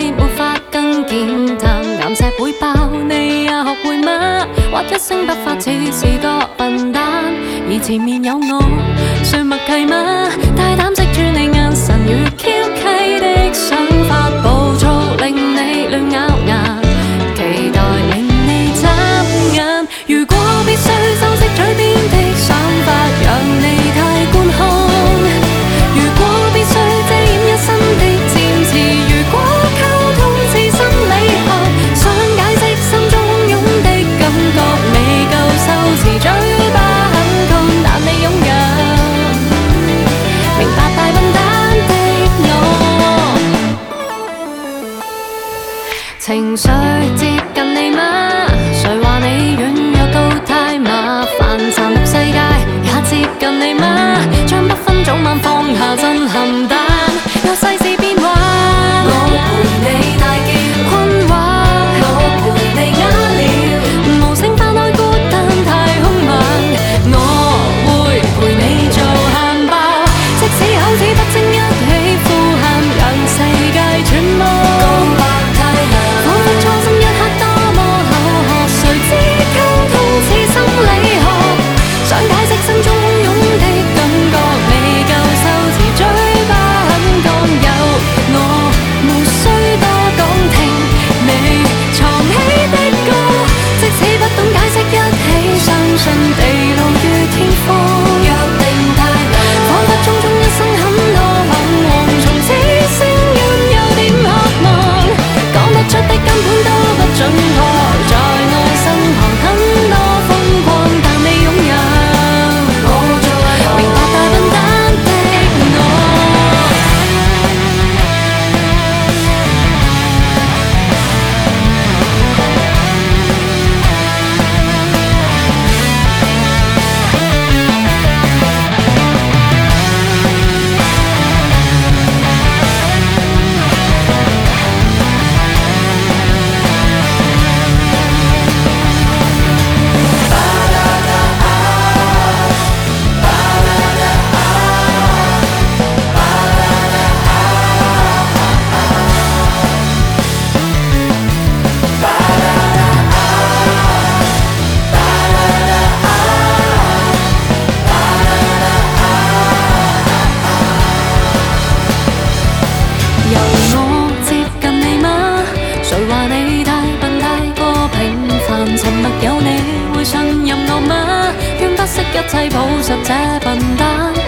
滅沒法更健談，岩石會爆，你也學會嗎？或一聲不發，似是個笨蛋，而前面有我，算默契嗎？大膽識住你眼神如翹溪的想法，暴躁令你亂咬牙，期待令你眨眼。如果必須修飾嘴邊的想法，讓你太觀看。如果必須遮掩一身的漸次，如果溝通是心理學，想解釋心中洶湧的感覺，未夠修辭，嘴巴很乾，但你擁有明白大笨蛋的我。情緒接近你嗎？誰話你軟弱到太麻煩？殘酷世界也接近你嗎？將不分早晚放下震撼彈，有世事變幻。我陪你大叫困惑，我陪你啞了，無聲翻開孤單太空漫，我會陪你做喊爆，即使口齒不清一起呼喊，讓世界轉彎。告白太陽，彷彿初心一刻多麼口渴，誰知溝通似心理學，想解釋心中洶湧的感覺，未夠修辭，嘴巴很乾，有我無需多講，聽你藏起的歌，即使不懂解釋，一起相信地老於天荒。約定太難，彷彿匆匆一生很多彷徨，從此聲音有點渴望，講不出的根本都不準確，在我身旁很多瘋狂，但你擁有明白大笨蛋的我。由我接近你嗎？誰話你太笨太過平凡？沉默有你會信任我嗎？捐不惜一切抱實這笨蛋。